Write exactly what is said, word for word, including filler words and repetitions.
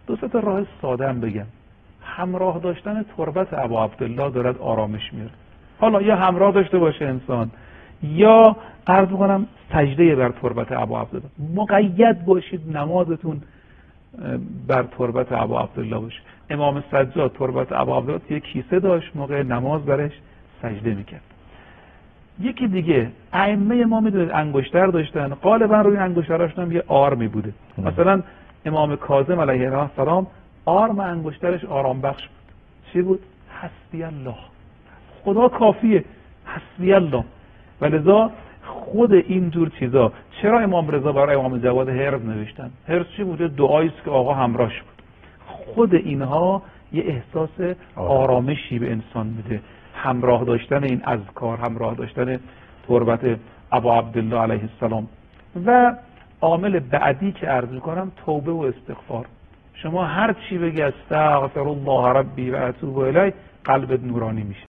دو سه تا راه ساده هم بگم. همراه داشتن تربت ابا عبدالله دارد آرامش میاره. حالا یا همراه داشته باشه انسان، یا عرض میکنم سجده بر تربت ابا عبدالله. مقید باشید نمازتون بر تربت ابا عبدالله باشه. امام سجاد تربت ابا عبدالله یک کیسه داشت، موقع نماز برش سجده میکرد. یکی دیگه ائمه ما میدونید انگشتر داشتن، غالبا روی انگشتراشون هم یه آرمی بوده. مثلا امام کاظم علیه السلام آرم انگشترش آرام بخش بود. چی بود؟ حسبی الله، خدا کافیه، حسبی الله. ولذا خود این جور چیزا، چرا امام رضا برای امام جواد هرز نوشتن؟ هرز چی بوده؟ دعایی است که آقا همراهش بود. خود اینها یه احساس آرامشی به انسان میده. همراه داشتن این اذکار، همراه داشتن تربت ابا عبدالله علیه السلام. و عامل بعدی که عرض میکنم توبه و استغفار. شما هر چی بگی استغفر الله ربی و اتوب الیه، قلبت نورانی میشه.